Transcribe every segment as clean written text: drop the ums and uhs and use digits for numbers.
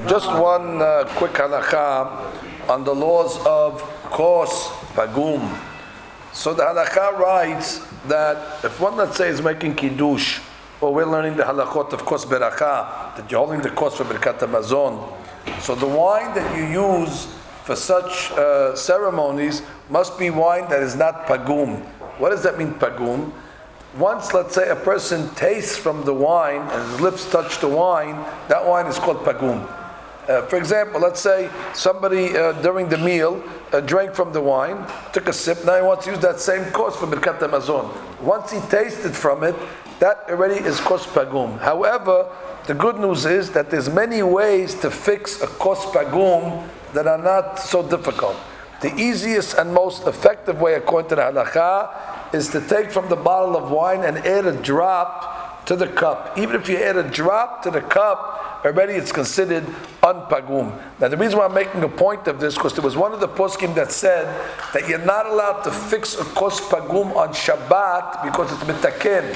Just one quick halakha on the laws of kos pagum. So the halakha writes that if one, let's say, is making kiddush, or we're learning the halachot of kos beracha, that you're holding the kos for birkat hamazon, so the wine that you use for such ceremonies must be wine that is not pagum. What does that mean, pagum? Once, let's say, a person tastes from the wine and his lips touch the wine, that wine is called pagum. For example, let's say somebody during the meal drank from the wine, took a sip, now he wants to use that same kos for birkat hamazon. Once he tasted from it, that already is kos pagum. However, the good news is that there's many ways to fix a kos pagum that are not so difficult. The easiest and most effective way, according to the halakha, is to take from the bottle of wine and add a drop to the cup. Even if you add a drop to the cup, already it's considered unpagum. Now the reason why I'm making a point of this, because there was one of the poskim that said that you're not allowed to fix a kos pagum on Shabbat because it's mitaken.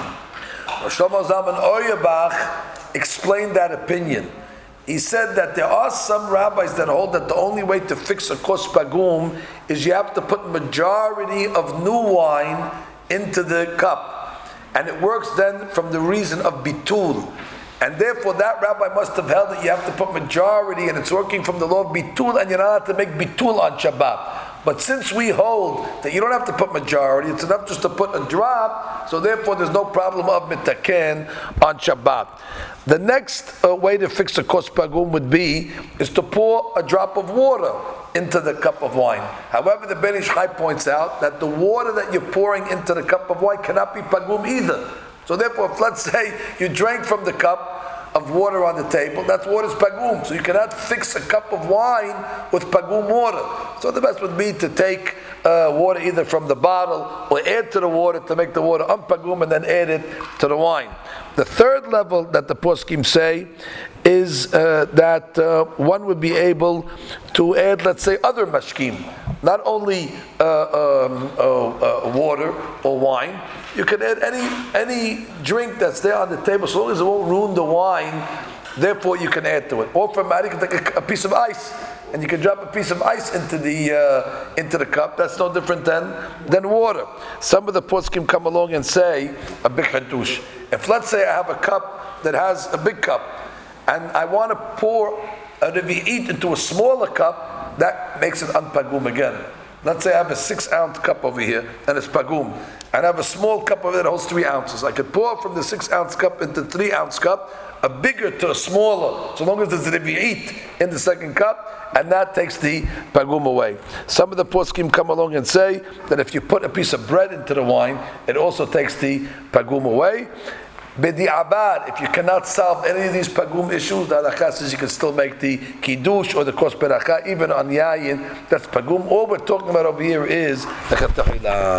Shlomo Zalman Auerbach explained that opinion. He said that there are some rabbis that hold that the only way to fix a kos pagum is you have to put majority of new wine into the cup. And it works then from the reason of bitul. And therefore that rabbi must have held that you have to put majority, and it's working from the law of bitul, and you're not allowed to make bitul on Shabbat. But since we hold that you don't have to put majority, it's enough just to put a drop, so therefore there's no problem of mitaken on Shabbat. The next way to fix a kos pagum would be is to pour a drop of water into the cup of wine. However, the Ben Ish Chai points out that the water that you're pouring into the cup of wine cannot be pagum either. So therefore, if let's say you drank from the cup of water on the table, that water is pagum. So you cannot fix a cup of wine with pagum water. So the best would be to take water either from the bottle or add to the water to make the water unpagum and then add it to the wine. The third level that the poskim say is that one would be able to add, let's say, other mashkim, not only water or wine. You can add any drink that's there on the table, so long as it won't ruin the wine. Therefore, you can add to it. Or for Mari, you can take a piece of ice, and you can drop a piece of ice into the cup. That's no different than water. Some of the poskim come along and say a big hadush. If let's say I have a cup that has a big cup, and I want to pour a revi'it into a smaller cup, that makes it unpagum again. Let's say I have a 6-ounce cup over here, and it's pagum. And I have a small cup over there that holds 3 ounces. I could pour from the 6-ounce cup into 3-ounce cup, a bigger to a smaller, so long as there's a revi'it in the second cup, and that takes the pagum away. Some of the poskim come along and say that if you put a piece of bread into the wine, it also takes the pagum away. B'di'abad, if you cannot solve any of these pagum issues, the halakha says you can still make the kiddush or the kos beracha, even on yayin, that's pagum. All we're talking about over here is the chatahila.